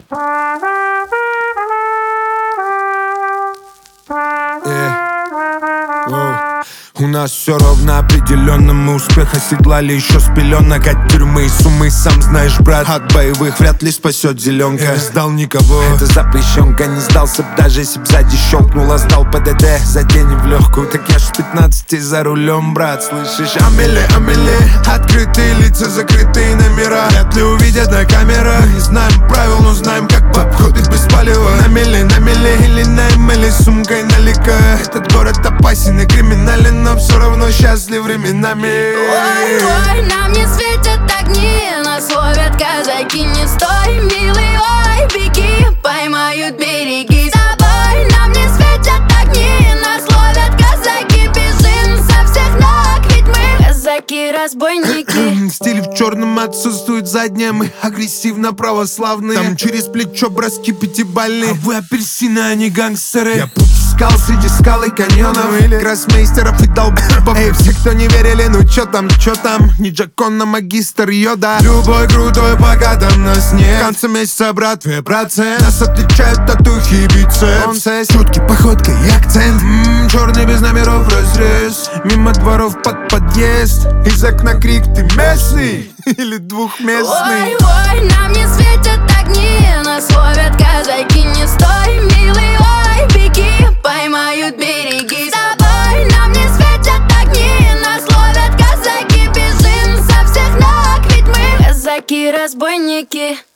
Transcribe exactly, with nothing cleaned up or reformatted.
У нас все ровно, определенно. Мы успех оседлали еще с пеленок. От тюрьмы и суммы, сам знаешь, брат. От боевых вряд ли спасет зеленка. Я не сдал никого, это запрещенка. Не сдался б, даже если б сзади щелкнула. Сдал ПДД за день в легкую. Так я ж с пятнадцати за рулем, брат, слышишь? Амели, Амели, открытые лица, закрытые номера. Вряд ли увидят на камерах. Не знаем правил, но знаем, как в обходы без палева. На мели, на мели или на эмели, сумкой налика. Этот город опасен и криминален, но все равно счастлив временами. Ой, ой, нам не светят огни, нас ловят казаки. Не стой, милый, ой, беги, поймают береги. С тобой нам не светят огни, нас ловят казаки. Бежим со всех ног, ведь мы казаки-разбойники. Стиль в черном отсутствует задняя. Мы агрессивно православные. Там через плечо броски пятибальные. А вы апельсины, а не гангстеры. Я путь искал среди скал и каньонов, или гроссмейстеров и долбоебов. Эй, все, кто не верили, ну чё там, чё там? Не Джакон, а магистр Йода. Любой крутой, пока там нас нет. В конце месяца, брат, две процента. Нас отличают татухи и бицепс. Чуткий походкой и акцент. М-м, черный без номеров разрез. Мимо дворов под подъезд. Из окна крик: ты местный или двухместный? Ой, ой, нам не светят огни, нас ловят казаки. Не стой, милый, ой, беги, поймают береги. С тобой нам не светят огни, нас ловят казаки. Бежим со всех ног, ведь мы казаки-разбойники.